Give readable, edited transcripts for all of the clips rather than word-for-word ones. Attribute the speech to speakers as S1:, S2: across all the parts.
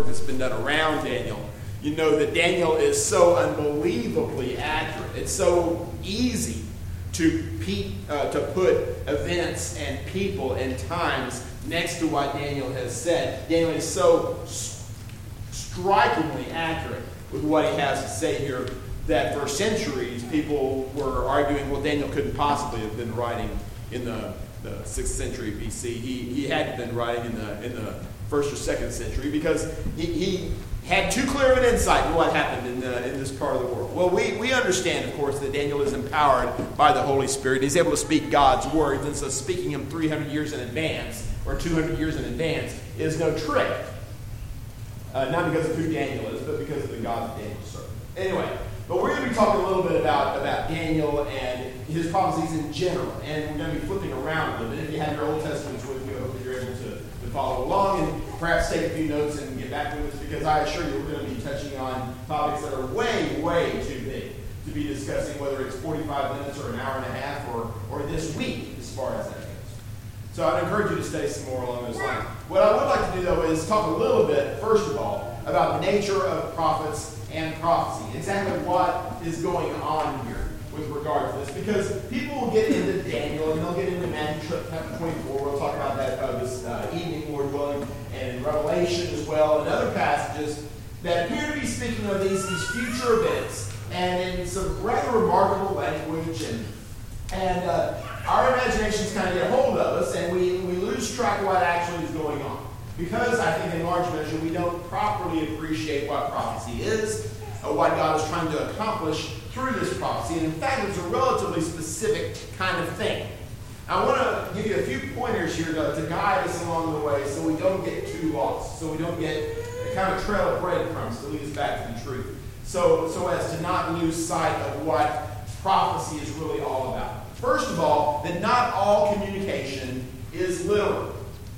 S1: that's been done around Daniel, you know that Daniel is so unbelievably accurate. It's so easy to put events and people and times next to what Daniel has said. Daniel is so strikingly accurate with what he has to say here that for centuries people were arguing, well, Daniel couldn't possibly have been writing in the 6th century BC. He hadn't been writing in the 1st or 2nd century because he had too clear of an insight into what happened in this part of the world. Well, we understand, of course, that Daniel is empowered by the Holy Spirit. He's able to speak God's words, and so speaking him 300 years in advance or 200 years in advance is no trick. Not because of who Daniel is, but because of the God that Daniel served. Anyway, but we're going to be talking a little bit about Daniel and his prophecies in general, and we're going to be flipping around a little bit. If you have your Old Testaments with you, I hope that you're able to follow along and perhaps take a few notes and get back with us, because I assure you we're going to be touching on topics that are way, way too big to be discussing, whether it's 45 minutes or an hour and a half or this week as far as that goes. So I'd encourage you to stay some more along those lines. What I would like to do, though, is talk a little bit, first of all, about the nature of prophets and prophecy. Exactly what is going on here with regard to this. Because people will get into Daniel, and they'll get into Matthew chapter 24. We'll talk about that this evening, Lord willing, and Revelation as well, and other passages that appear to be speaking of these future events, and in some rather remarkable language, and our imaginations kind of get a hold of us, and we lose track of what actually is going on. Because I think in large measure we don't properly appreciate what prophecy is, or what God is trying to accomplish through this prophecy. And in fact, it's a relatively specific kind of thing. I want to give you a few pointers here to guide us along the way so we don't get too lost, so we don't get a kind of trail of breadcrumbs to lead us back to the truth, so as to not lose sight of what prophecy is really all about. First of all, that not all communication is literal.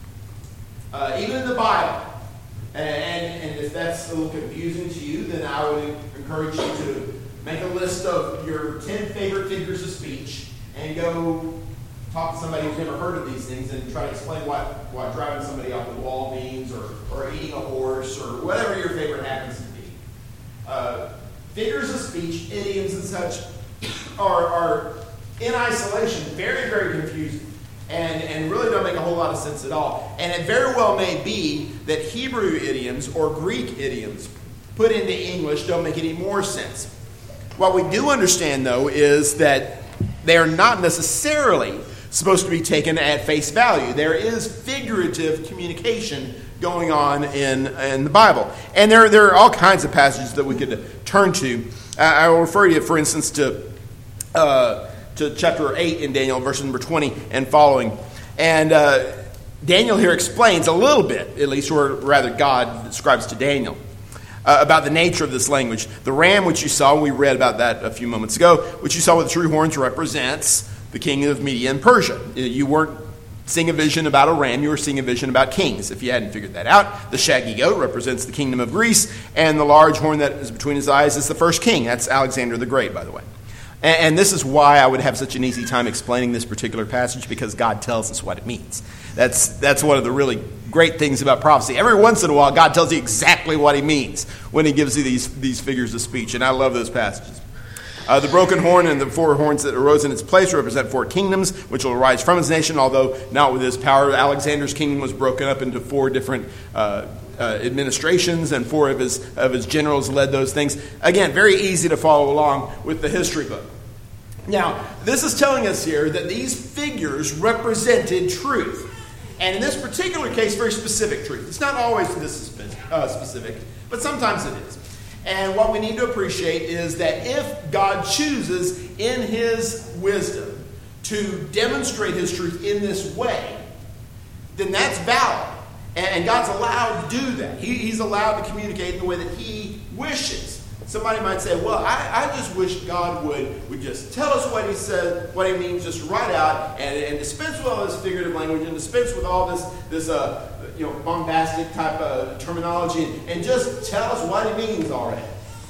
S1: Even in the Bible. And if that's a little confusing to you, then I would encourage you to make a list of your 10 favorite figures of speech and go talk to somebody who's never heard of these things and try to explain what driving somebody off the wall means, or eating a horse, or whatever your favorite happens to be. Figures of speech, idioms and such, are in isolation very, very confusing. And really don't make a whole lot of sense at all. And it very well may be that Hebrew idioms or Greek idioms put into English don't make any more sense. What we do understand, though, is that they are not necessarily supposed to be taken at face value. There is figurative communication going on in the Bible. And there are all kinds of passages that we could turn to. I will refer you, for instance, to chapter 8 in Daniel, verse number 20 and following. And Daniel here explains a little bit, at least, or rather God describes to Daniel, about the nature of this language. The ram which you saw, we read about that a few moments ago, which you saw with the true horns represents the king of Media and Persia. You weren't seeing a vision about a ram, you were seeing a vision about kings, if you hadn't figured that out. The shaggy goat represents the kingdom of Greece, and the large horn that is between his eyes is the first king. That's Alexander the Great, by the way. And this is why I would have such an easy time explaining this particular passage, because God tells us what it means. That's one of the really great things about prophecy. Every once in a while, God tells you exactly what he means when he gives you these figures of speech, and I love those passages. The broken horn and the four horns that arose in its place represent 4 kingdoms, which will arise from his nation, although not with his power. Alexander's kingdom was broken up into 4 different administrations, and 4 of his generals led those things. Again, very easy to follow along with the history book. Now, this is telling us here that these figures represented truth. And in this particular case, very specific truth. It's not always this specific, but sometimes it is. And what we need to appreciate is that if God chooses in his wisdom to demonstrate his truth in this way, then that's valid. And God's allowed to do that. He's allowed to communicate in the way that he wishes. Somebody might say, well, I just wish God would just tell us what he said, what he means, just right out, and dispense with all this figurative language, and dispense with all this bombastic type of terminology, and just tell us what he means already.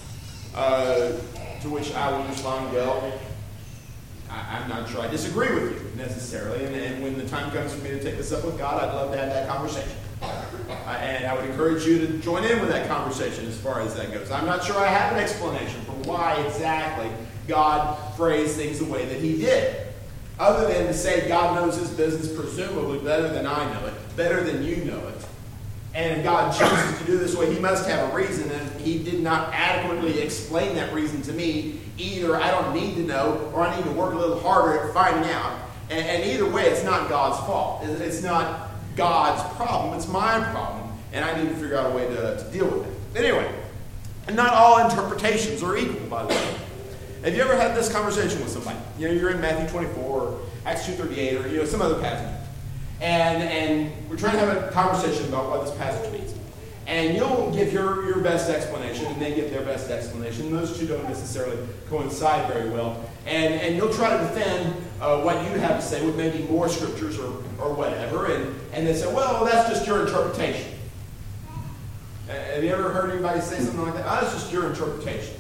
S1: To which I would respond, well, I'm not sure I disagree with you necessarily, and when the time comes for me to take this up with God, I'd love to have that conversation. And I would encourage you to join in with that conversation as far as that goes. I'm not sure I have an explanation for why exactly God phrased things the way that he did, other than to say God knows his business presumably better than I know it, better than you know it. And if God chooses to do this way, he must have a reason, and he did not adequately explain that reason to me. Either I don't need to know, or I need to work a little harder at finding out. And either way, it's not God's fault. It's not God's problem. It's my problem, and I need to figure out a way to deal with it. Anyway, and not all interpretations are equal, by the way. Have you ever had this conversation with somebody? You're in Matthew 24, or Acts 2:38, or some other passage. And we're trying to have a conversation about what this passage means. And you'll give your best explanation, and they give their best explanation. And those two don't necessarily coincide very well. And you'll try to defend what you have to say with maybe more scriptures or whatever. And they say, well, that's just your interpretation. Have you ever heard anybody say something like that? Oh, that's just your interpretation.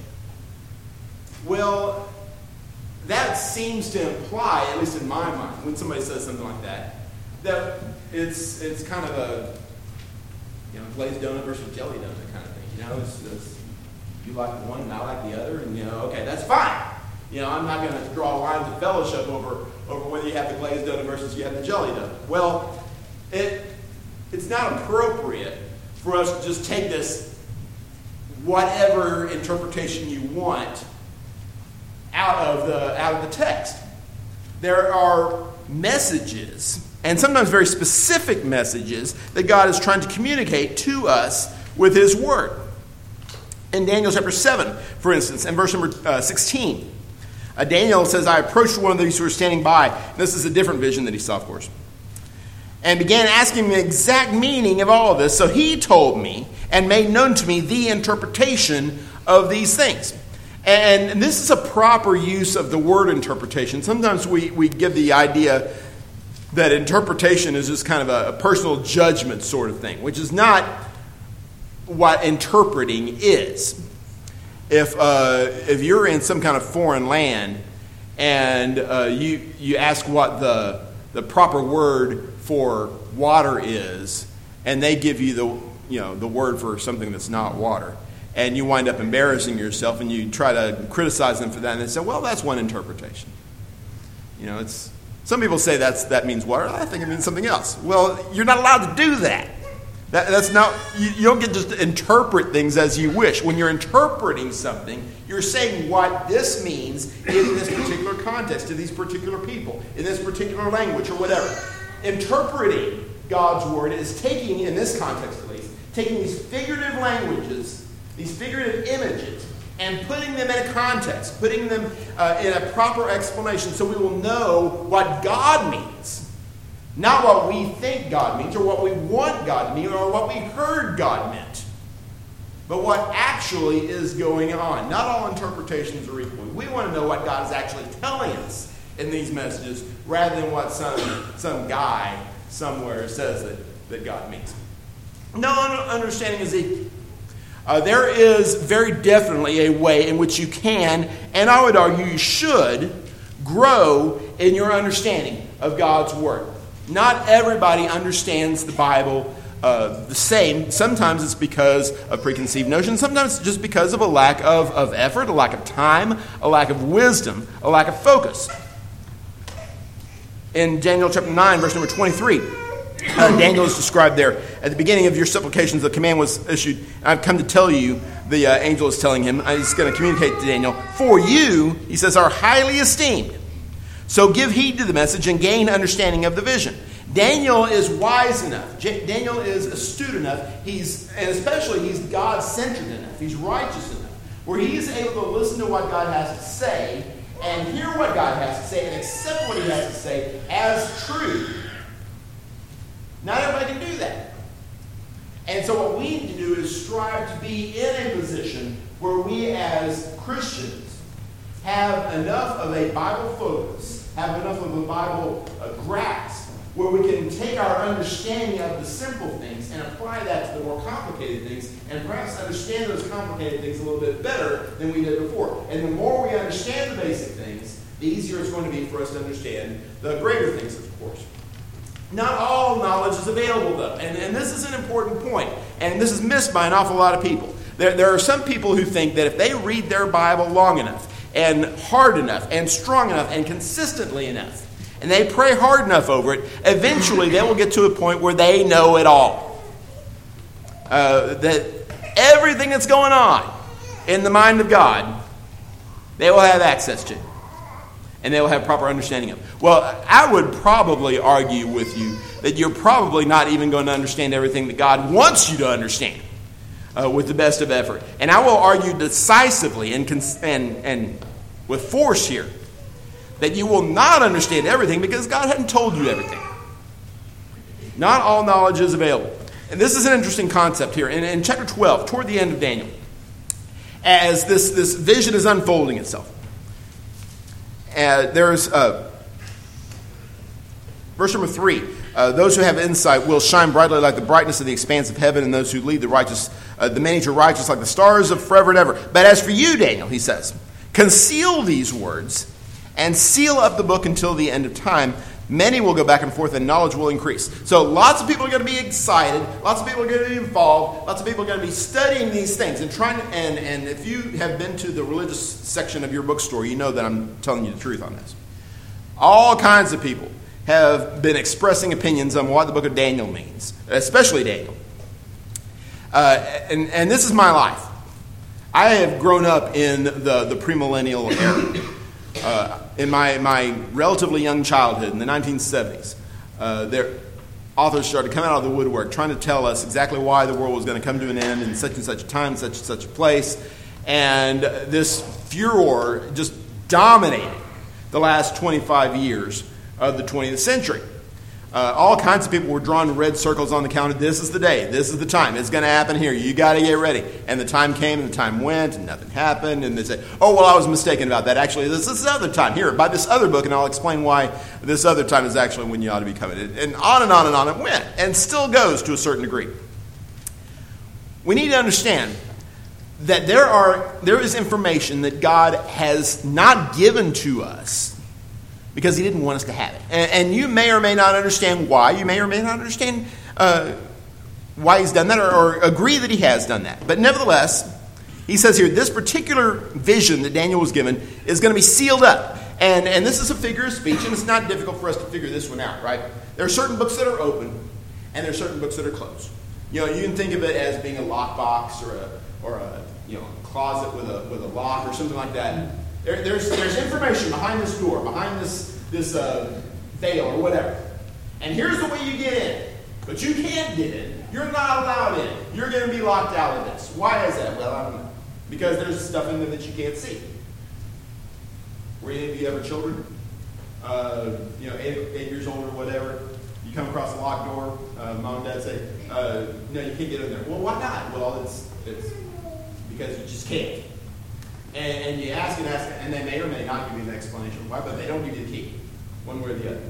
S1: Well, that seems to imply, at least in my mind, when somebody says something like that it's kind of a glazed donut versus jelly donut kind of thing. It's you like the one and I like the other, and okay, that's fine. I'm not going to draw lines of fellowship over whether you have the glazed donut versus you have the jelly donut. Well, it's not appropriate for us to just take this whatever interpretation you want out of the text. There are messages, and sometimes very specific messages, that God is trying to communicate to us with his word. In Daniel chapter 7, for instance, in verse number 16, Daniel says, I approached one of these who were standing by. This is a different vision that he saw, of course, and began asking him the exact meaning of all of this. So he told me and made known to me the interpretation of these things. And this is a proper use of the word interpretation. Sometimes we give the idea that interpretation is just kind of a personal judgment sort of thing, which is not what interpreting is. If you're in some kind of foreign land and you ask what the proper word for water is, and they give you the word for something that's not water, and you wind up embarrassing yourself, and you try to criticize them for that, and they say, well, that's one interpretation. Some people say that means water. I think it means something else. Well, you're not allowed to do that. That's not. You don't get just to interpret things as you wish. When you're interpreting something, you're saying what this means in this particular context, to these particular people, in this particular language, or whatever. Interpreting God's word is taking, in this context at least, taking these figurative languages, these figurative images, and putting them in a context, putting them in a proper explanation so we will know what God means. Not what we think God means, or what we want God to mean, or what we heard God meant. But what actually is going on. Not all interpretations are equal. We want to know what God is actually telling us in these messages, rather than what some guy somewhere says that God means. No understanding is equal. There is very definitely a way in which you can, and I would argue you should, grow in your understanding of God's Word. Not everybody understands the Bible the same. Sometimes it's because of preconceived notions. Sometimes it's just because of a lack of effort, a lack of time, a lack of wisdom, a lack of focus. In Daniel chapter 9, verse number 23, Daniel is described there. At the beginning of your supplications, the command was issued. I've come to tell you, the angel is telling him, he's going to communicate to Daniel, for you, he says, are highly esteemed. So give heed to the message and gain understanding of the vision. Daniel is wise enough. Daniel is astute enough. And especially he's God-centered enough. He's righteous enough. Where he is able to listen to what God has to say and hear what God has to say and accept what he has to say as true. Not everybody can do that. And so what we need to do is strive to be in a position where we as Christians have enough of a Bible focus, have enough of a Bible grasp, where we can take our understanding of the simple things and apply that to the more complicated things, and perhaps understand those complicated things a little bit better than we did before. And the more we understand the basic things, the easier it's going to be for us to understand the greater things, of course. Not all knowledge is available, though. And this is an important point. And this is missed by an awful lot of people. There are some people who think that if they read their Bible long enough, and hard enough, and strong enough, and consistently enough, and they pray hard enough over it, eventually they will get to a point where they know it all. That everything that's going on in the mind of God, they will have access to. And they will have proper understanding of. Well, I would probably argue with you that you're probably not even going to understand everything that God wants you to understand with the best of effort. And I will argue decisively and with force here that you will not understand everything because God hadn't told you everything. Not all knowledge is available. And this is an interesting concept here. In chapter 12, toward the end of Daniel, as this vision is unfolding itself, there's verse number 3. Those who have insight will shine brightly like the brightness of the expanse of heaven, and those who lead the righteous, the many to righteous like the stars of forever and ever. But as for you, Daniel, he says, conceal these words and seal up the book until the end of time. Many will go back and forth, and knowledge will increase. So lots of people are going to be excited. Lots of people are going to be involved. Lots of people are going to be studying these things and trying. And if you have been to the religious section of your bookstore, you know that I'm telling you the truth on this. All kinds of people have been expressing opinions on what the book of Daniel means, especially Daniel. And this is my life. I have grown up in the premillennial era. In my relatively young childhood, in the 1970s, their authors started coming out of the woodwork trying to tell us exactly why the world was going to come to an end in such and such a time, such and such a place. And this furor just dominated the last 25 years of the 20th century. All kinds of people were drawing red circles on the calendar. This is the day. This is the time. It's going to happen here. You got to get ready. And the time came and the time went and nothing happened. And they said, oh, well, I was mistaken about that. Actually, this is the other time. Here, buy this other book and I'll explain why this other time is actually when you ought to be coming. And on and on and on it went. And still goes to a certain degree. We need to understand that there is information that God has not given to us because he didn't want us to have it. And you may or may not understand why. You may or may not understand why he's done that or agree that he has done that. But nevertheless, he says here, this particular vision that Daniel was given is going to be sealed up. And this is a figure of speech, and it's not difficult for us to figure this one out, right? There are certain books that are open, and there are certain books that are closed. You know, you can think of it as being a lockbox or a closet with a lock or something like that. There's information behind this door, behind this veil or whatever. And here's the way you get in. But you can't get in. You're not allowed in. You're going to be locked out of this. Why is that? Well, I don't know. Because there's stuff in there that you can't see. Were any of you ever children? 8 years old or whatever. You come across a locked door. Mom and dad say, no, you can't get in there. Well, why not? Well, it's because you just can't. And you ask, and they may or may not give you an explanation why, but they don't give you the key, one way or the other.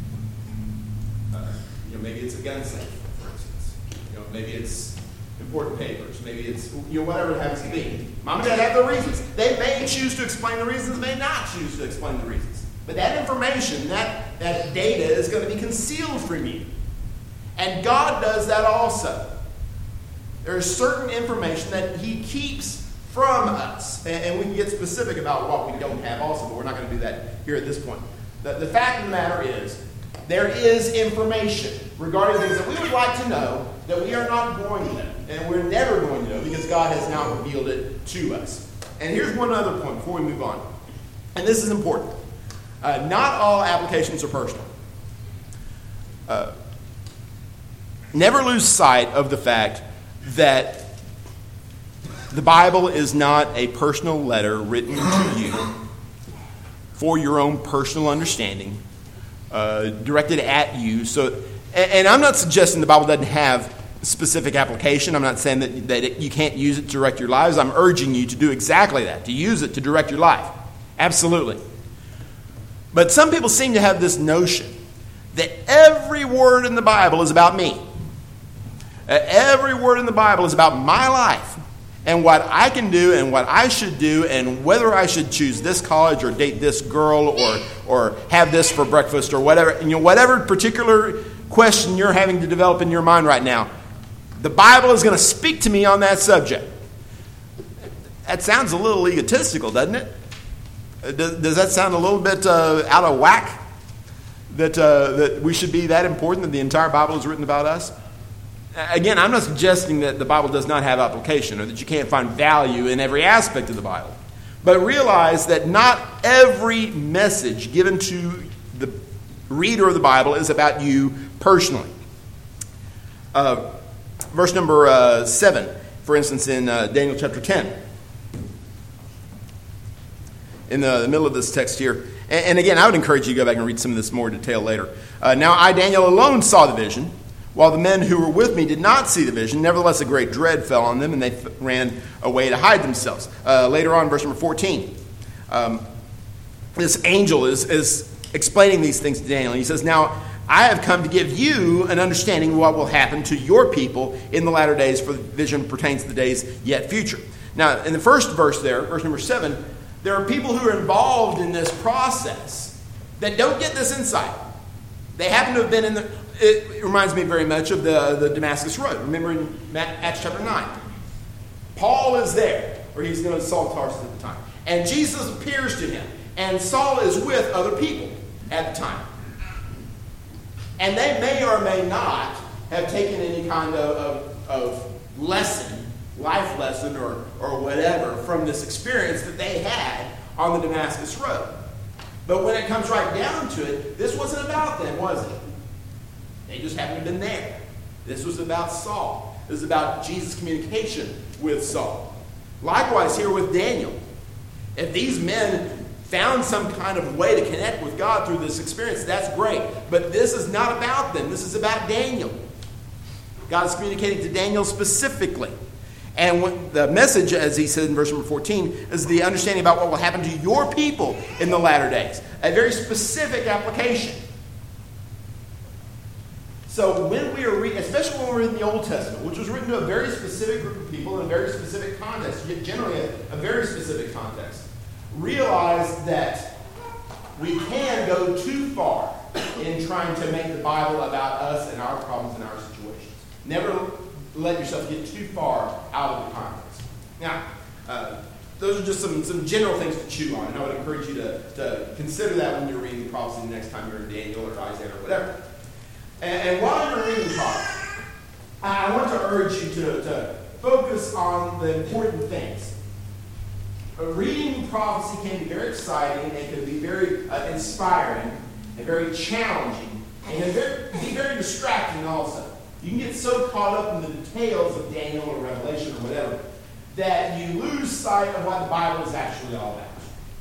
S1: Maybe it's a gun safe, for instance. Maybe it's important papers. Maybe it's whatever it happens to be. Mom and dad have their reasons. They may choose to explain the reasons, may not choose to explain the reasons. But that information, that data is going to be concealed from you. And God does that also. There is certain information that he keeps from us. And we can get specific about what we don't have also, but we're not going to do that here at this point. The fact of the matter is, there is information regarding things that we would like to know that we are not going to know. And we're never going to know because God has now revealed it to us. And here's one other point before we move on. And this is important. Not all applications are personal. Never lose sight of the fact that the Bible is not a personal letter written to you for your own personal understanding, directed at you. And I'm not suggesting the Bible doesn't have specific application. I'm not saying that you can't use it to direct your lives. I'm urging you to do exactly that, to use it to direct your life. Absolutely. But some people seem to have this notion that every word in the Bible is about me. Every word in the Bible is about my life and what I can do and what I should do and whether I should choose this college or date this girl or have this for breakfast or whatever. Whatever particular question you're having to develop in your mind right now. The Bible is going to speak to me on that subject. That sounds a little egotistical, doesn't it? Does that sound a little bit out of whack? That we should be that important that the entire Bible is written about us? Again, I'm not suggesting that the Bible does not have application or that you can't find value in every aspect of the Bible. But realize that not every message given to the reader of the Bible is about you personally. Verse number 7, for instance, in Daniel chapter 10. In the middle of this text here. And again, I would encourage you to go back and read some of this more in detail later. Now I, Daniel, alone saw the vision, while the men who were with me did not see the vision. Nevertheless, a great dread fell on them, and they ran away to hide themselves. Later on, verse number 14, this angel is explaining these things to Daniel. He says, now I have come to give you an understanding of what will happen to your people in the latter days, for the vision pertains to the days yet future. Now, in the first verse there, verse number 7, there are people who are involved in this process that don't get this insight. They happen to have been in the... It reminds me very much of the Damascus Road. Remember in Acts chapter 9. Paul is there, or he's going to Saul of Tarsus at the time. And Jesus appears to him. And Saul is with other people at the time. And they may or may not have taken any kind of lesson, life lesson or whatever from this experience that they had on the Damascus Road. But when it comes right down to it, this wasn't about them, was it? They just happened to have been there. This was about Saul. This is about Jesus' communication with Saul. Likewise here with Daniel. If these men found some kind of way to connect with God through this experience, that's great. But this is not about them. This is about Daniel. God is communicating to Daniel specifically. And what the message, as he said in verse number 14, is the understanding about what will happen to your people in the latter days. A very specific application. So when we are reading, especially when we're in the Old Testament, which was written to a very specific group of people in a very specific context, generally a very specific context, realize that we can go too far in trying to make the Bible about us and our problems and our situations. Never let yourself get too far out of the context. Now, those are just some general things to chew on, and I would encourage you to consider that when you're reading the prophecy the next time you're in Daniel or Isaiah or whatever. And while you're reading prophecy, I want to urge you to focus on the important things. Reading prophecy can be very exciting, and can be very inspiring, and very challenging, and can be very distracting also. You can get so caught up in the details of Daniel or Revelation or whatever that you lose sight of what the Bible is actually all about.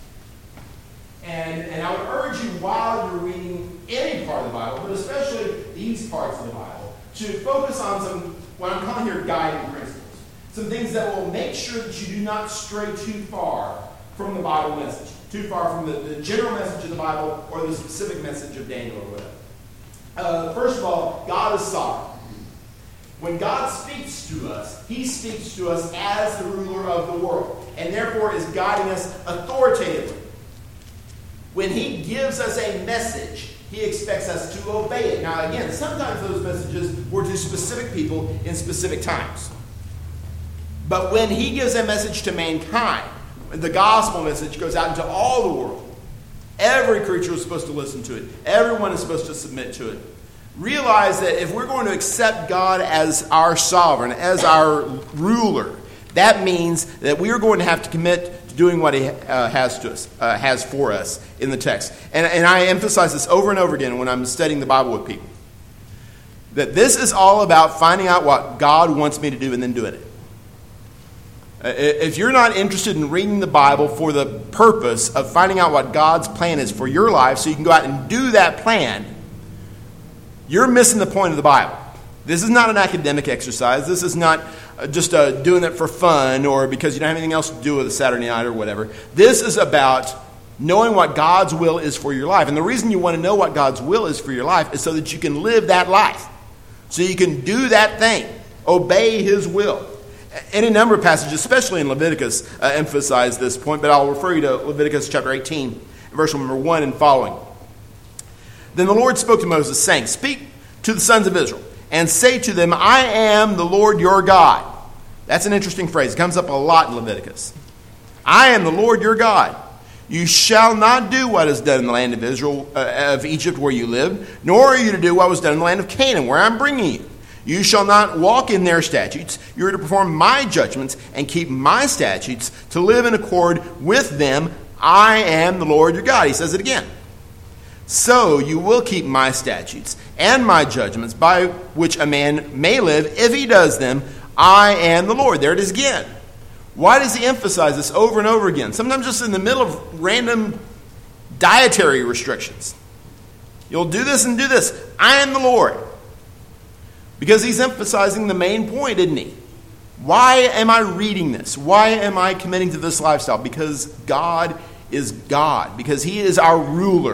S1: And I would urge you, while you're reading any part of the Bible, but especially these parts of the Bible, to focus on some, what I'm calling here, guiding principles. Some things that will make sure that you do not stray too far from the Bible message, too far from the general message of the Bible or the specific message of Daniel or whatever. First of all, God is sovereign. When God speaks to us, He speaks to us as the ruler of the world, and therefore is guiding us authoritatively. When He gives us a message, He expects us to obey it. Now again, sometimes those messages were to specific people in specific times. But when He gives a message to mankind, the gospel message goes out into all the world. Every creature is supposed to listen to it. Everyone is supposed to submit to it. Realize that if we're going to accept God as our sovereign, as our ruler, that means that we are going to have to commit to doing what He has for us in the text. And I emphasize this over and over again when I'm studying the Bible with people. That this is all about finding out what God wants me to do and then doing it. If you're not interested in reading the Bible for the purpose of finding out what God's plan is for your life so you can go out and do that plan, you're missing the point of the Bible. This is not an academic exercise. This is not just doing it for fun or because you don't have anything else to do with a Saturday night or whatever. This is about knowing what God's will is for your life. And the reason you want to know what God's will is for your life is so that you can live that life. So you can do that thing. Obey His will. Any number of passages, especially in Leviticus, emphasize this point, but I'll refer you to Leviticus chapter 18, verse number 1 and following. Then the Lord spoke to Moses, saying, "Speak to the sons of Israel, and say to them, I am the Lord your God. That's an interesting phrase. It comes up a lot in Leviticus. I am the Lord your God. You shall not do what is done in the land of Israel, of Egypt where you live, nor are you to do what was done in the land of Canaan where I'm bringing you. You shall not walk in their statutes. You are to perform my judgments and keep my statutes to live in accord with them. I am the Lord your God. He says it again. So you will keep my statutes and my judgments by which a man may live if he does them. I am the Lord. There it is again. Why does he emphasize this over and over again? Sometimes just in the middle of random dietary restrictions. You'll do this and do this. I am the Lord. Because he's emphasizing the main point, isn't he? Why am I reading this? Why am I committing to this lifestyle? Because God is God. Because he is our ruler.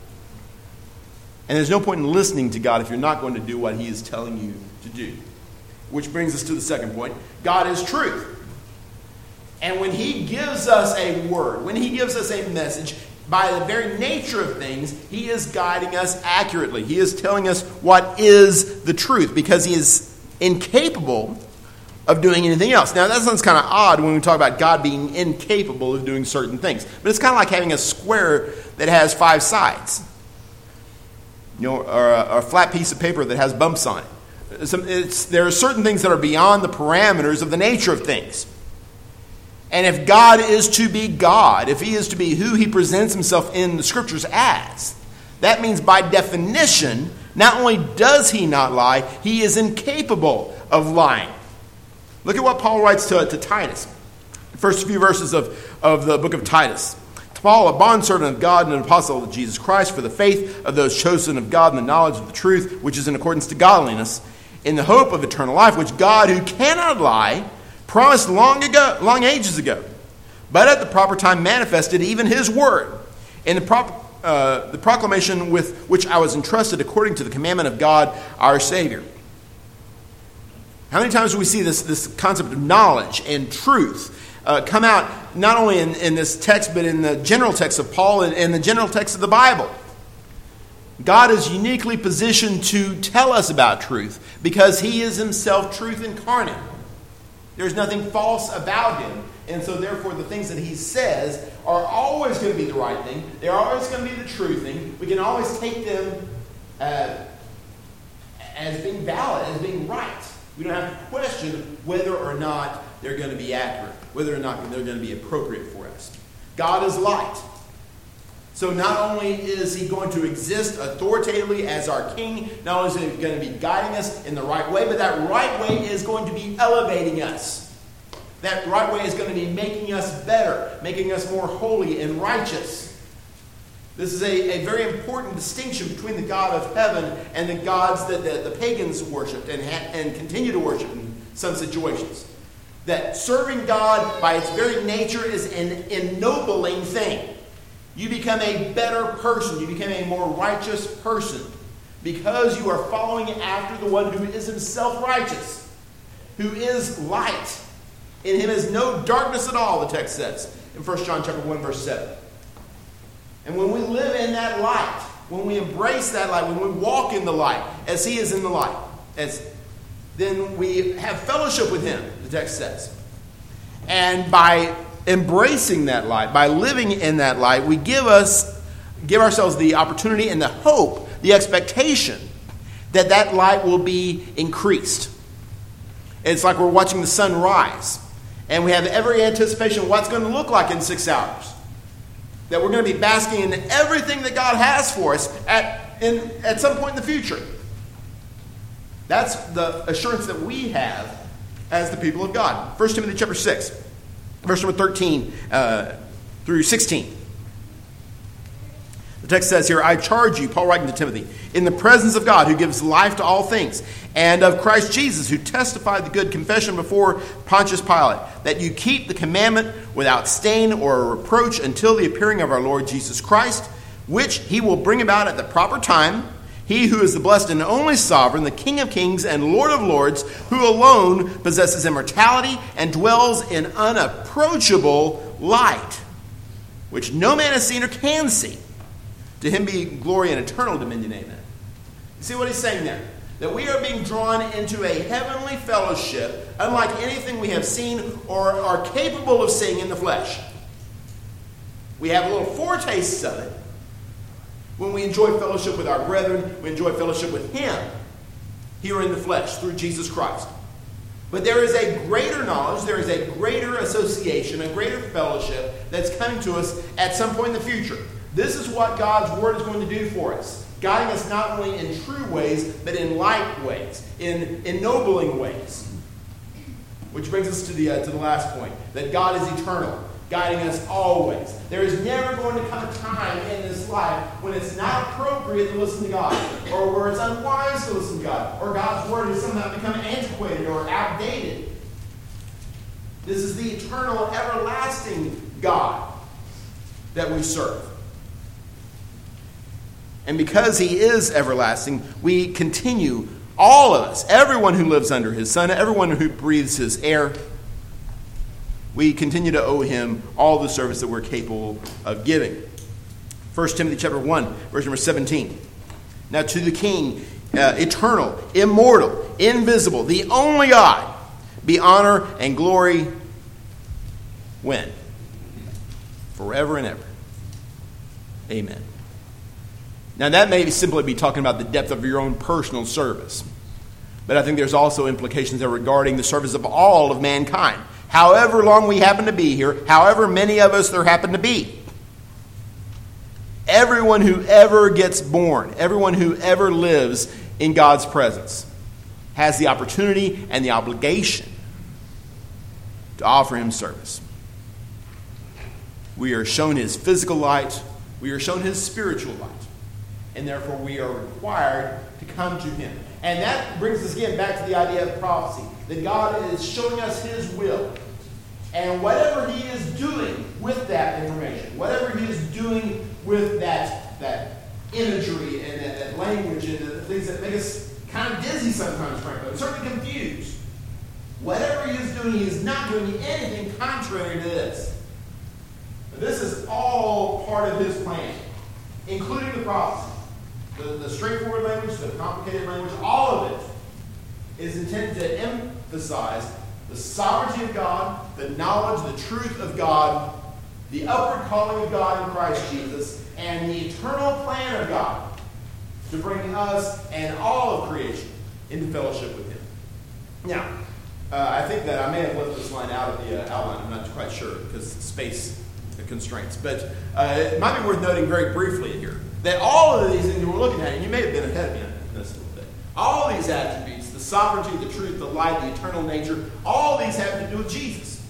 S1: And there's no point in listening to God if you're not going to do what he is telling you to do. Which brings us to the second point. God is truth. And when he gives us a word, when he gives us a message, by the very nature of things, he is guiding us accurately. He is telling us what is the truth, because he is incapable of doing anything else. Now, that sounds kind of odd when we talk about God being incapable of doing certain things. But it's kind of like having a square that has 5 sides. Or a flat piece of paper that has bumps on it. There are certain things that are beyond the parameters of the nature of things. And if God is to be God, if he is to be who he presents himself in the scriptures as, that means by definition, not only does he not lie, he is incapable of lying. Look at what Paul writes to Titus. The first few verses of the book of Titus. Paul, a bondservant of God and an apostle of Jesus Christ, for the faith of those chosen of God and the knowledge of the truth, which is in accordance to godliness, in the hope of eternal life, which God, who cannot lie, promised long ages ago, but at the proper time manifested even his word, in the proclamation with which I was entrusted according to the commandment of God our Savior. How many times do we see this concept of knowledge and truth come out not only in this text, but in the general text of Paul and the general text of the Bible? God is uniquely positioned to tell us about truth because he is himself truth incarnate. There's nothing false about him. And so therefore the things that he says are always going to be the right thing. They're always going to be the true thing. We can always take them as being valid, as being right. We don't have to question whether or not they're going to be accurate, whether or not they're going to be appropriate for us. God is light. So not only is he going to exist authoritatively as our king, not only is he going to be guiding us in the right way, but that right way is going to be elevating us. That right way is going to be making us better, making us more holy and righteous. This is a very important distinction between the God of heaven and the gods that the pagans worshipped and continue to worship in some situations. That serving God by its very nature is an ennobling thing. You become a better person. You become a more righteous person because you are following after the one who is himself righteous, who is light. In him is no darkness at all, the text says in 1 John chapter 1, verse 7. And when we live in that light, when we embrace that light, when we walk in the light, as he is in the light, then we have fellowship with him, the text says. And by embracing that light, by living in that light, we give ourselves the opportunity and the hope, the expectation that that light will be increased. It's like we're watching the sun rise, and we have every anticipation of what's going to look like in 6 hours. That we're going to be basking in everything that God has for us at some point in the future. That's the assurance that we have as the people of God. 1 Timothy chapter 6. Verse number 13 through 16. The text says here, I charge you, Paul writing to Timothy, in the presence of God who gives life to all things, and of Christ Jesus who testified the good confession before Pontius Pilate, that you keep the commandment without stain or reproach until the appearing of our Lord Jesus Christ, which he will bring about at the proper time, he who is the blessed and only sovereign, the King of kings and Lord of lords, who alone possesses immortality and dwells in unapproachable light, which no man has seen or can see. To him be glory and eternal dominion. Amen. You see what he's saying there? that we are being drawn into a heavenly fellowship unlike anything we have seen or are capable of seeing in the flesh. We have a little foretaste of it when we enjoy fellowship with our brethren, we enjoy fellowship with Him here in the flesh through Jesus Christ. But there is a greater knowledge, there is a greater association, a greater fellowship that's coming to us at some point in the future. This is what God's Word is going to do for us, guiding us not only in true ways, but in light ways, in ennobling ways. Which brings us to the last point, that God is eternal, guiding us always. There is never going to come a time in this life when it's not appropriate to listen to God, or where it's unwise to listen to God, or God's Word has somehow become antiquated or outdated. This is the eternal, everlasting God that we serve. And because He is everlasting, we continue, all of us, everyone who lives under His Son, everyone who breathes His air, we continue to owe Him all the service that we're capable of giving. 1 Timothy chapter 1, verse number 17. Now to the King, eternal, immortal, invisible, the only God, be honor and glory when? Forever and ever. Amen. Now that may simply be talking about the depth of your own personal service. But I think there's also implications there regarding the service of all of mankind. However long we happen to be here, however many of us there happen to be. Everyone who ever gets born, everyone who ever lives in God's presence has the opportunity and the obligation to offer Him service. We are shown His physical light. We are shown His spiritual light. And therefore we are required to come to Him. And that brings us again back to the idea of prophecy. That God is showing us His will. And whatever He is doing with that information, whatever He is doing with that imagery and that language and the things that make us kind of dizzy sometimes, frankly, and certainly confused. Whatever He is doing, He is not doing anything contrary to this. But this is all part of His plan, including the prophecy. The straightforward language, the complicated language, all of it is intended to emphasize the sovereignty of God, the knowledge, the truth of God, the upward calling of God in Christ Jesus, and the eternal plan of God to bring us and all of creation into fellowship with Him. Now, I think that I may have left this line out of the outline. I'm not quite sure because space constraints. But it might be worth noting very briefly here that all of these things we're looking at, and you may have been ahead of me on this a little bit, all these attributes, the sovereignty, the truth, the light, the eternal nature, all these have to do with Jesus.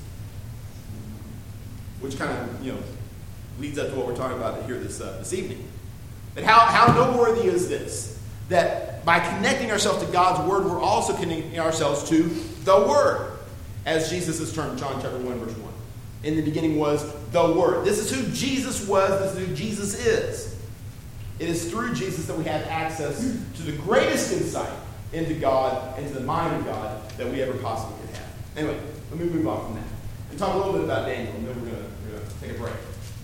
S1: Which kind of, leads up to what we're talking about here this evening. But how noteworthy is this? That by connecting ourselves to God's Word, we're also connecting ourselves to the Word. As Jesus is termed, John chapter 1, verse 1. In the beginning was the Word. This is who Jesus was. This is who Jesus is. It is through Jesus that we have access to the greatest insight into God and to the mind of God that we ever possibly could have. Anyway, let me move on from that and talk a little bit about Daniel, and then we're going to take a break.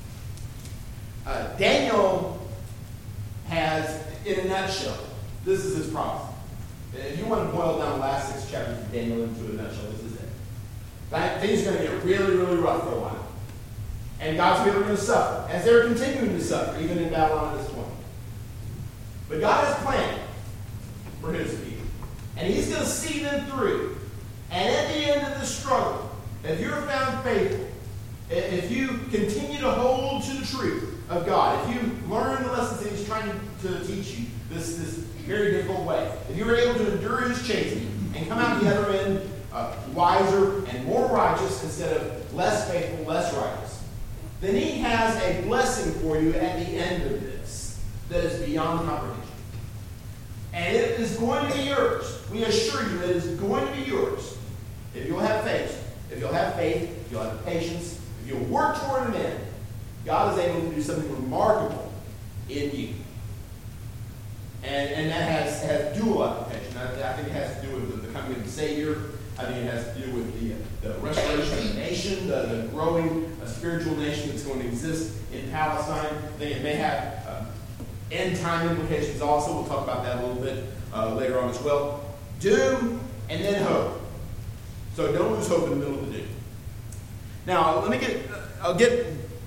S1: Daniel has, in a nutshell, this is his prophecy. If you want to boil down the last 6 chapters of Daniel into a nutshell, this is it. Things are going to get really, really rough for a while. And God's people are going to suffer, as they're continuing to suffer, even in Babylon at this point. But God has a plan for His people. And He's going to see them through. And at the end of the struggle, if you're found faithful, if you continue to hold to the truth of God, if you learn the lessons that He's trying to teach you, this very difficult way, if you're able to endure His chastening and come out the other end wiser and more righteous instead of less faithful, less righteous, then He has a blessing for you at the end of this that is beyond comprehension. And it is going to be yours. We assure you it is going to be yours. If you'll have faith, if you'll have patience, if you'll work toward an end, God is able to do something remarkable in you. And that has dual application. I think it has to do with the coming of the Savior. I think it has to do with the restoration of the nation, the growing spiritual nation that's going to exist in Palestine. I think it may have end time implications also. We'll talk about that a little bit later on as well. Doom and then hope. So don't lose hope in the middle of the doom. Now, I'll get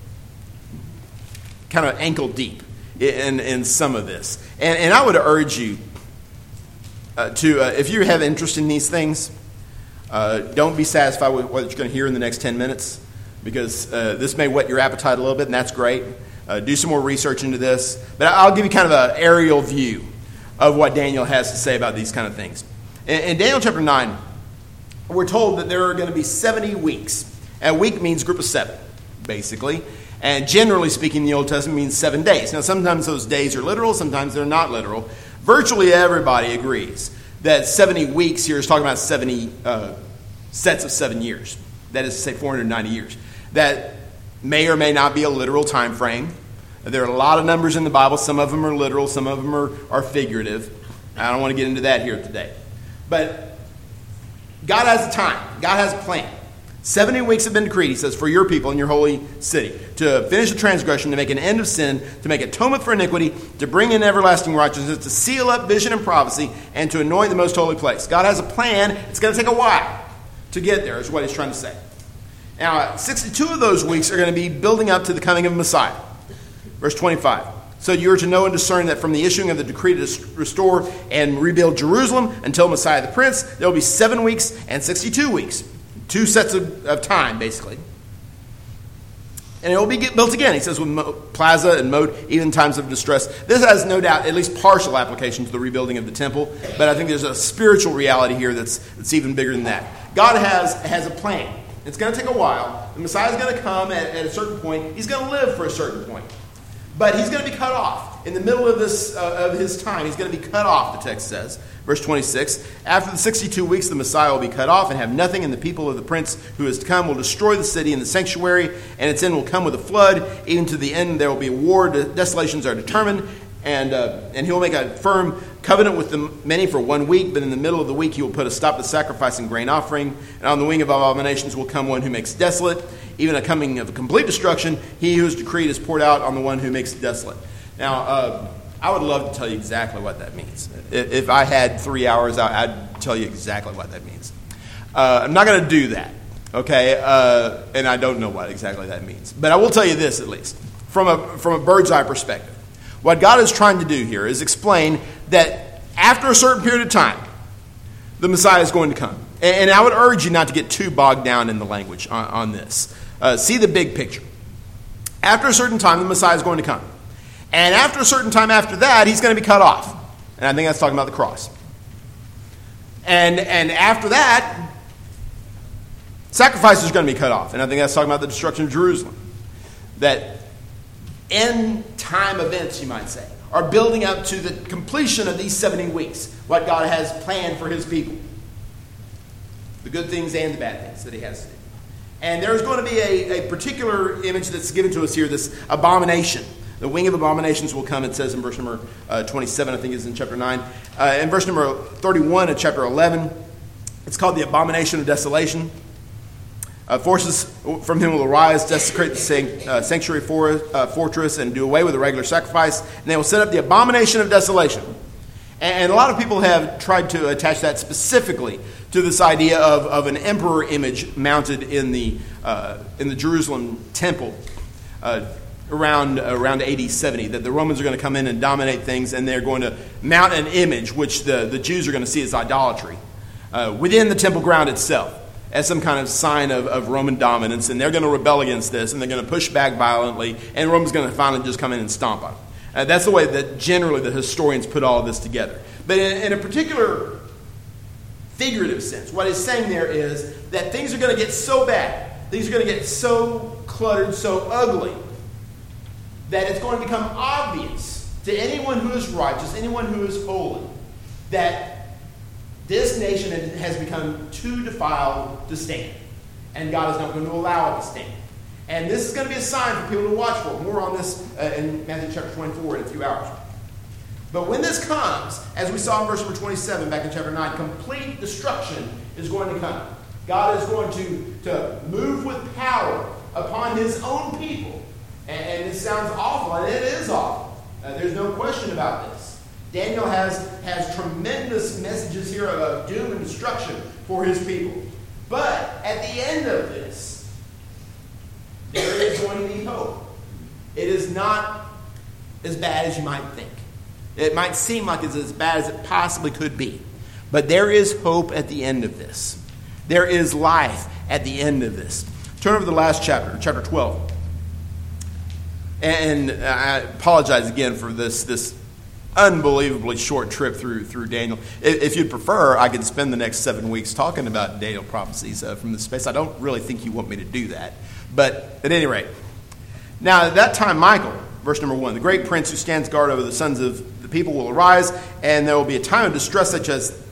S1: kind of ankle deep in some of this. And I would urge you to, if you have interest in these things, don't be satisfied with what you're going to hear in the next 10 minutes, because this may whet your appetite a little bit, and that's great. Do some more research into this. But I'll give you kind of an aerial view of what Daniel has to say about these kind of things. In Daniel chapter 9, we're told that there are going to be 70 weeks. A week means group of 7, basically. And generally speaking, the Old Testament means 7 days. Now, sometimes those days are literal, sometimes they're not literal. Virtually everybody agrees that 70 weeks here is talking about 70 sets of 7 years. That is to say 490 years. That may or may not be a literal time frame. There are a lot of numbers in the Bible. Some of them are literal, some of them are figurative. I don't want to get into that here today. But God has a time. God has a plan. 70 weeks have been decreed, he says, for your people in your holy city, to finish the transgression, to make an end of sin, to make atonement for iniquity, to bring in everlasting righteousness, to seal up vision and prophecy, and to anoint the most holy place. God has a plan. It's going to take a while to get there, is what he's trying to say. Now, 62 of those weeks are going to be building up to the coming of Messiah. Verse 25. So you are to know and discern that from the issuing of the decree to restore and rebuild Jerusalem until Messiah the Prince, there will be 7 weeks and 62 weeks. 2 sets of time, basically. And it will be built again, he says, with plaza and moat, even in times of distress. This has no doubt at least partial application to the rebuilding of the temple, but I think there's a spiritual reality here that's even bigger than that. God has a plan. It's going to take a while. The Messiah is going to come at a certain point. He's going to live for a certain point. But he's going to be cut off. In the middle of his time, he's going to be cut off, the text says. Verse 26, after the 62 weeks, the Messiah will be cut off and have nothing, and the people of the prince who is to come will destroy the city and the sanctuary, and its end will come with a flood. Even to the end there will be a war. Desolations are determined, and he will make a firm covenant with the many for 1 week, but in the middle of the week he will put a stop to sacrifice and grain offering. And on the wing of abominations will come one who makes desolate. Even a coming of complete destruction, he who is decreed is poured out on the one who makes desolate. Now, I would love to tell you exactly what that means. If I had 3 hours, I'd tell you exactly what that means. I'm not going to do that, okay? And I don't know what exactly that means. But I will tell you this, at least, from a bird's eye perspective. What God is trying to do here is explain that after a certain period of time, the Messiah is going to come. And I would urge you not to get too bogged down in the language on this. See the big picture. After a certain time, the Messiah is going to come. And after a certain time after that, he's going to be cut off. And I think that's talking about the cross. And after that, sacrifices are going to be cut off. And I think that's talking about the destruction of Jerusalem. That end time events, you might say, are building up to the completion of these 70 weeks. What God has planned for his people. The good things and the bad things that he has to do. And there's going to be a particular image that's given to us here, this abomination. The wing of abominations will come, it says in verse number 27, I think is in chapter 9. In verse number 31 of chapter 11, it's called the abomination of desolation. Forces from him will arise, desecrate the sanctuary fortress, and do away with the regular sacrifice. And they will set up the abomination of desolation. And a lot of people have tried to attach that specifically to this idea of an emperor image mounted in the Jerusalem temple around AD 70, that the Romans are going to come in and dominate things, and they're going to mount an image which the Jews are going to see as idolatry within the temple ground itself as some kind of sign of Roman dominance, and they're going to rebel against this, and they're going to push back violently, and Rome's going to finally just come in and stomp on them. That's the way that generally the historians put all of this together. But in a particular figurative sense, what he's saying there is that things are going to get so bad, things are going to get so cluttered, so ugly, that it's going to become obvious to anyone who is righteous, anyone who is holy, that this nation has become too defiled to stand. And God is not going to allow it to stand. And this is going to be a sign for people to watch for. More on this in Matthew chapter 24 in a few hours. But when this comes, as we saw in verse number 27 back in chapter 9, complete destruction is going to come. God is going to move with power upon his own people. And it sounds awful, and it is awful. There's no question about this. Daniel has tremendous messages here of doom and destruction for his people. But at the end of this, there is going to be hope. It is not as bad as you might think. It might seem like it's as bad as it possibly could be. But there is hope at the end of this. There is life at the end of this. Turn over to the last chapter, chapter 12. And I apologize again for this unbelievably short trip through Daniel. If you'd prefer, I could spend the next 7 weeks talking about Daniel prophecies from this space. I don't really think you want me to do that. But at any rate, now at that time, Michael, verse number 1, the great prince who stands guard over the sons of the people will arise, and there will be a time of distress such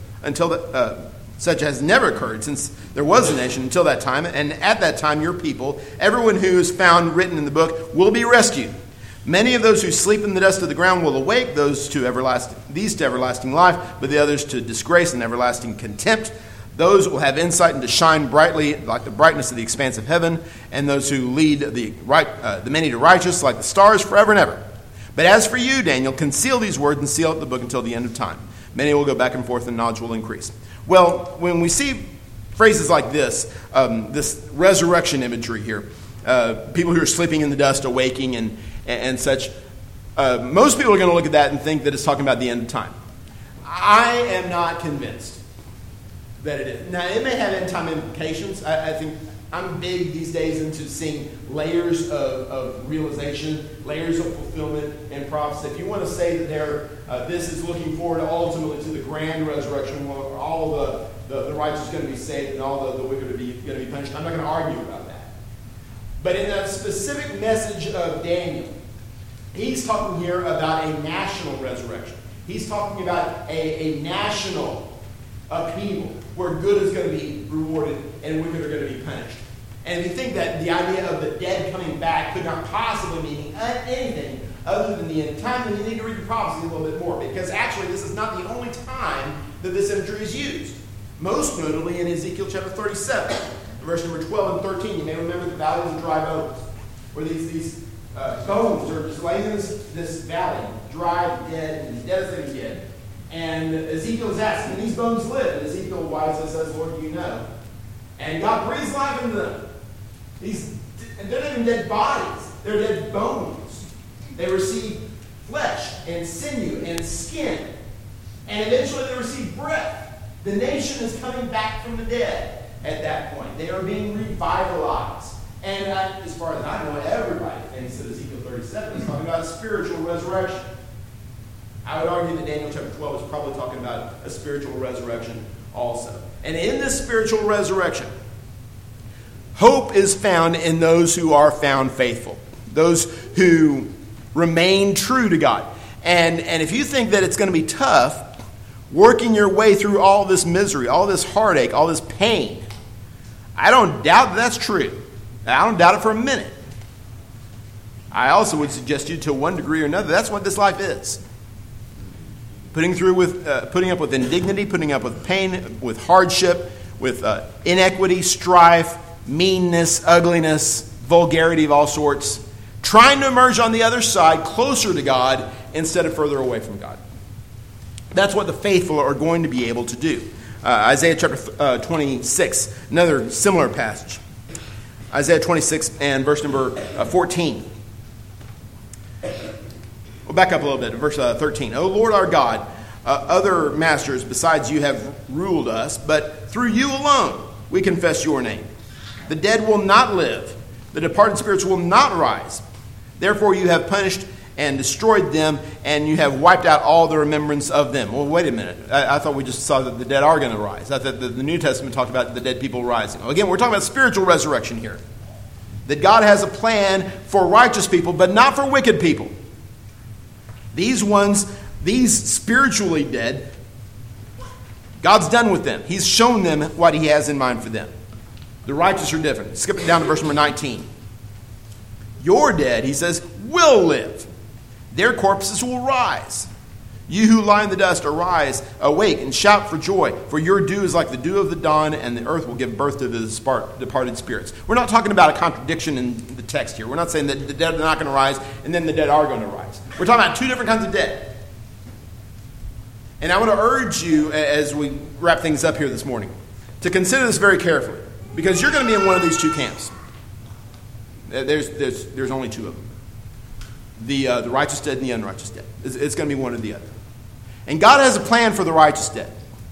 S1: as never occurred since there was a nation until that time. And at that time, your people, everyone who is found written in the book, will be rescued. Many of those who sleep in the dust of the ground will awake, these to everlasting life, but the others to disgrace and everlasting contempt. Those will have insight and to shine brightly like the brightness of the expanse of heaven, and those who lead the many to righteous like the stars forever and ever. But as for you, Daniel, conceal these words and seal up the book until the end of time. Many will go back and forth, and knowledge will increase. Well, when we see phrases like this, this resurrection imagery here, people who are sleeping in the dust, awaking, and such, most people are going to look at that and think that it's talking about the end of time. I am not convinced that it is. Now, it may have end time implications. I think I'm big these days into seeing layers of realization, layers of fulfillment in prophecy. If you want to say that this is looking forward ultimately to the grand resurrection, where all the righteous are going to be saved and all the wicked are going to be punished, I'm not going to argue about that. But in that specific message of Daniel, he's talking here about a national resurrection. He's talking about a national upheaval where good is going to be rewarded and wicked are going to be punished. And if you think that the idea of the dead coming back could not possibly mean anything other than the end of time, then you need to read the prophecy a little bit more, because actually this is not the only time that this imagery is used. Most notably in Ezekiel chapter 37, verse number 12 and 13. You may remember the valleys of dry bones, where these bones are just laying in this valley, dry, dead, and devastating dead. And Ezekiel is asking, can these bones live? And Ezekiel wisely says, Lord, you know. And God breathes life into them. They're not even dead bodies. They're dead bones. They receive flesh and sinew and skin. And eventually they receive breath. The nation is coming back from the dead at that point. They are being revitalized. And as far as I know, everybody thinks that Ezekiel 37 is talking about a spiritual resurrection. I would argue that Daniel chapter 12 is probably talking about a spiritual resurrection also. And in this spiritual resurrection, hope is found in those who are found faithful, those who remain true to God. And if you think that it's going to be tough working your way through all this misery, all this heartache, all this pain, I don't doubt that that's true. I don't doubt it for a minute. I also would suggest to you, to one degree or another, that's what this life is. Putting up with indignity, putting up with pain, with hardship, with inequity, strife, meanness, ugliness, vulgarity of all sorts, trying to emerge on the other side closer to God instead of further away from God. That's what the faithful are going to be able to do. Isaiah chapter 26, another similar passage. Isaiah 26 and verse number 14. We'll back up a little bit. Verse 13. O Lord our God, other masters besides you have ruled us, but through you alone we confess your name. The dead will not live. The departed spirits will not rise. Therefore you have punished and destroyed them, and you have wiped out all the remembrance of them. Well, wait a minute. I thought we just saw that the dead are going to rise. I thought that the New Testament talked about the dead people rising. Well, again, we're talking about spiritual resurrection here. That God has a plan for righteous people, but not for wicked people. These spiritually dead, God's done with them. He's shown them what he has in mind for them. The righteous are different. Skip it down to verse number 19. Your dead, he says, will live. Their corpses will rise. You who lie in the dust, arise, awake, and shout for joy. For your dew is like the dew of the dawn, and the earth will give birth to the departed spirits. We're not talking about a contradiction in the text here. We're not saying that the dead are not going to rise, and then the dead are going to rise. We're talking about two different kinds of debt. And I want to urge you, as we wrap things up here this morning, to consider this very carefully. Because you're going to be in one of these two camps. There's only two of them. The righteous debt and the unrighteous debt. It's going to be one or the other. And God has a plan for the righteous debt.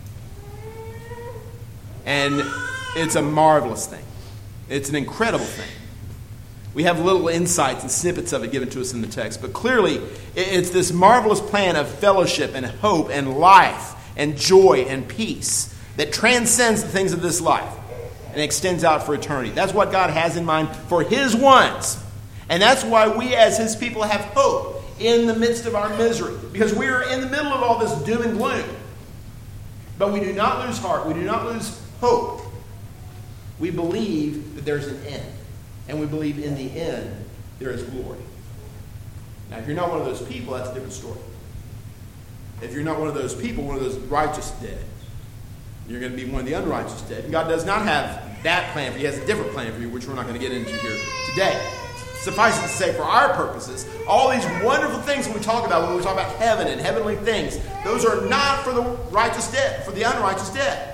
S1: And it's a marvelous thing. It's an incredible thing. We have little insights and snippets of it given to us in the text. But clearly, it's this marvelous plan of fellowship and hope and life and joy and peace that transcends the things of this life and extends out for eternity. That's what God has in mind for His ones. And that's why we as His people have hope in the midst of our misery. Because we are in the middle of all this doom and gloom. But we do not lose heart. We do not lose hope. We believe that there's an end. And we believe in the end there is glory. Now, if you're not one of those people, that's a different story. If you're not one of those people, one of those righteous dead, you're going to be one of the unrighteous dead. And God does not have that plan for you. He has a different plan for you, which we're not going to get into here today. Suffice it to say, for our purposes, all these wonderful things that we talk about when we talk about heaven and heavenly things, those are not for the righteous dead, for the unrighteous dead.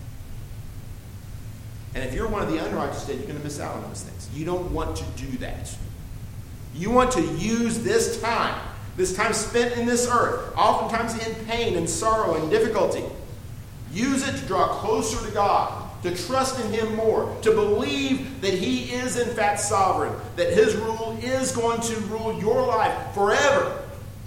S1: And if you're one of the unrighteous dead, you're going to miss out on those things. You don't want to do that. You want to use this time spent in this earth, oftentimes in pain and sorrow and difficulty. Use it to draw closer to God, to trust in Him more, to believe that He is in fact sovereign, that His rule is going to rule your life forever.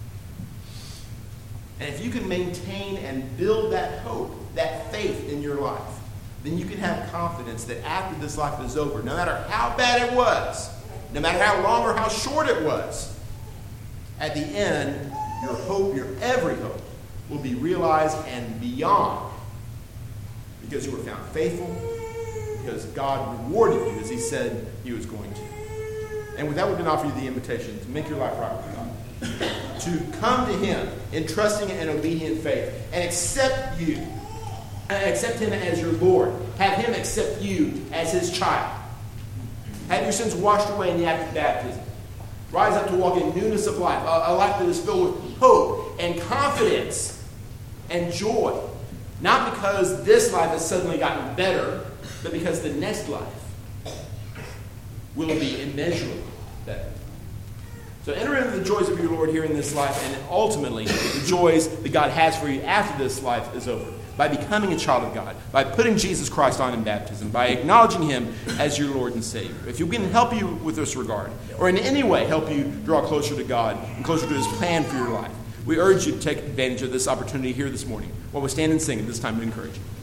S1: And if you can maintain and build that hope, that faith in your life, then you can have confidence that after this life is over, no matter how bad it was, no matter how long or how short it was, at the end, your hope, your every hope, will be realized and beyond. Because you were found faithful, because God rewarded you as He said He was going to. And with that, we can offer you the invitation to make your life right with God. To come to Him in trusting and obedient faith and accept you. Accept Him as your Lord. Have Him accept you as His child. Have your sins washed away in the act of baptism. Rise up to walk in newness of life. A life that is filled with hope and confidence and joy. Not because this life has suddenly gotten better, but because the next life will be immeasurably better. So enter into the joys of your Lord here in this life, and ultimately the joys that God has for you after this life is over. By becoming a child of God, by putting Jesus Christ on in baptism, by acknowledging Him as your Lord and Savior. If we can help you with this regard, or in any way help you draw closer to God and closer to His plan for your life, we urge you to take advantage of this opportunity here this morning while we stand and sing at this time to encourage you.